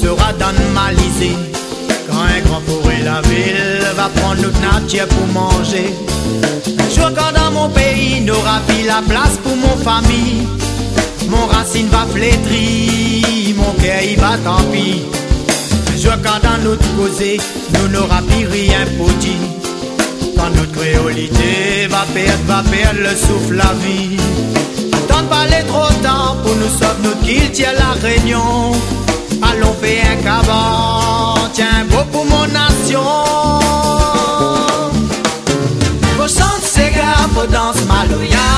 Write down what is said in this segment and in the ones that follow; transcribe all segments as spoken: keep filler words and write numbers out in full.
sera normalisé. Quand un grand forêt la ville va prendre notre nature pour manger. Un jour quand dans mon pays n'aura plus la place pour mon famille, mon racine va flétrir, mon cœur il va tant pis. Un jour quand dans notre causée nous n'aura plus rien pour dire, quand notre créolité va perdre, va perdre le souffle la vie. Tant de parler trop tard pour nous sauver notre qu'il tient la réunion. Allons faire un cabot, tiens beau pour mon nation. Faut chanter ces gars, faut danser maloya.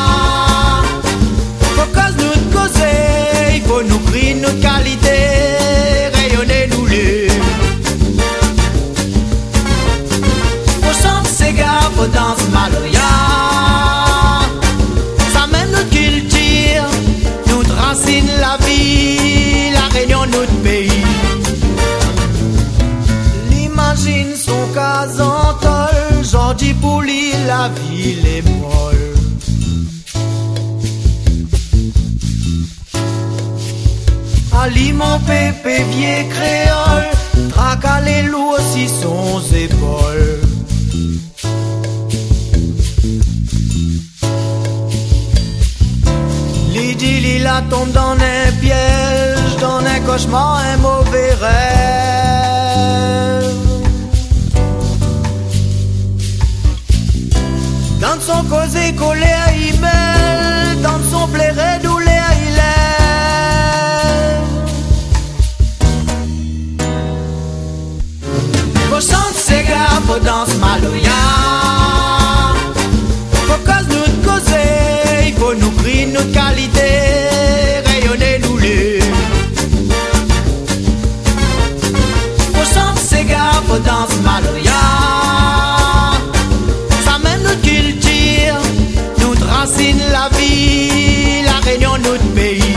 Faut cause nous causer, il faut nous crier notre qualité, rayonner nous les. Faut chanter ces gars, faut danser maloya. Ça mène notre culture, notre racine, la vie, la réunion, notre pays. L'imagine son cas en tol, j'en dis pour lui la ville est molle. Ali mon pépé vieux créole, traque les loups aussi son épaules. L'idylle la tombe dans un piège, dans un cauchemar, un mauvais rêve. Dans son causé colère il mêle, dans son plairé douleur il lève. Faut chanter ces gars, faut danser maloya. Faut cause nous causer, il faut nous crier notre qualité, rayonner nous les. Faut chanter ces gars, faut danser maloya. Ça mène notre culture, notre racine, la vie, la réunion, notre pays.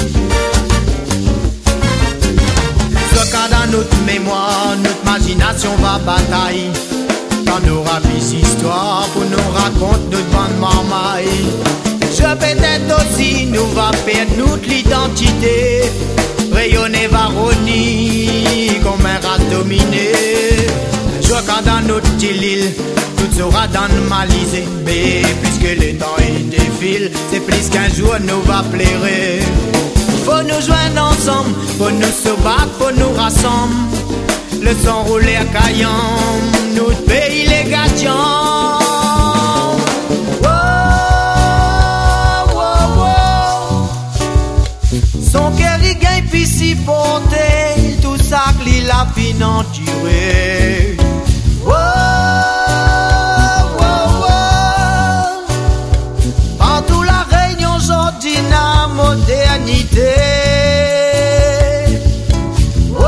Ce cas dans notre mémoire, notre imagination va batailler. Quand nous aura plus histoire pour nous raconter notre bande marmaille. Je peut-être aussi nous va perdre notre identité, rayonner va rogner comme un rat dominé. Un jour quand dans notre petite île tout sera normalisé, mais puisque le temps il défile, c'est plus qu'un jour nous va plairer. Faut nous joindre ensemble, faut nous se battre, faut nous rassembler. Le sang roulé à caillant, notre pays les gagnants. Son cœur il gagne puis s'y porter, tout ça qu'il a finanturé. Oh, oh, oh. Partout la réunion aujourd'hui la modernité. Oh,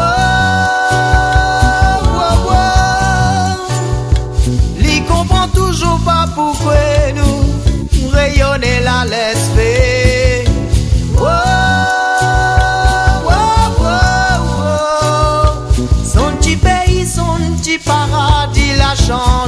oh, oh. L'y comprend toujours pas pourquoi nous rayonner la laisse faire. Oh, paradis la chance.